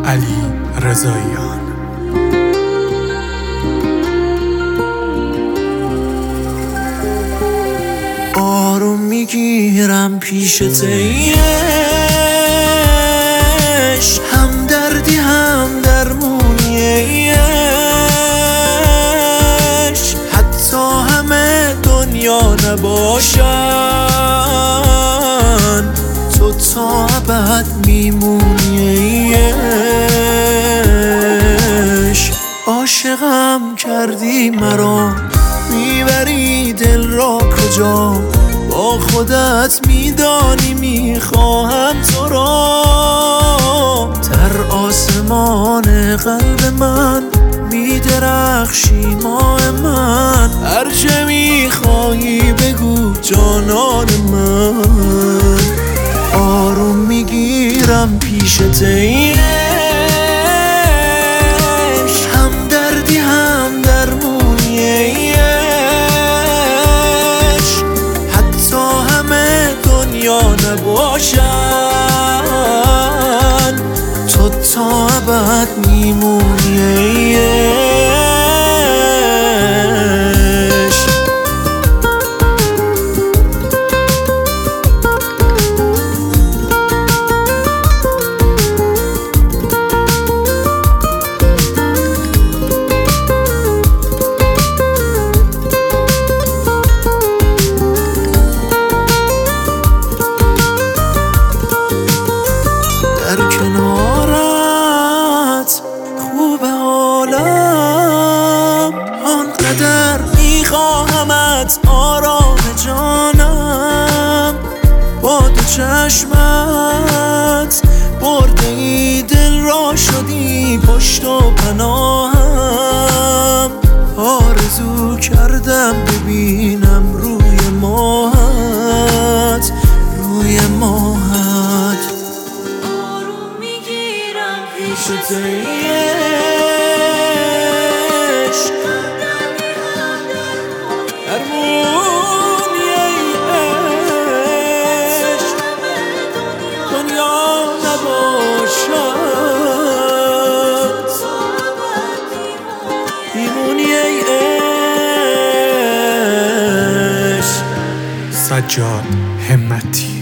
علی رضاییان. آروم میگیرم پیش تیش، هم دردی هم درمونیش، حتی همه دنیا نباشن تو تا ابد میمونیش. عاشقم کردی مرا، میبری دل را کجا؟ با خودت میدانی میخواهم تو را. در آسمان قلب من میدرخشی ماه من، هرچه میخواهی بگو جانان من. آروم میگیرم پیش تیش، هم دردی هم درمونیش، حتی همه دنیا نباشن تو تا ابد میمونیش. در کنارت خوب حالم، آنقدر میخواهمت آرام جانم. با دو چشمت برده ای دل را، شدی پشت و پناهم. آرزو کردم ببینم روی ماهت، روی ماهت. پیش تیش درمونیش، دنیا نباشد میمونیش. سجاد همتی.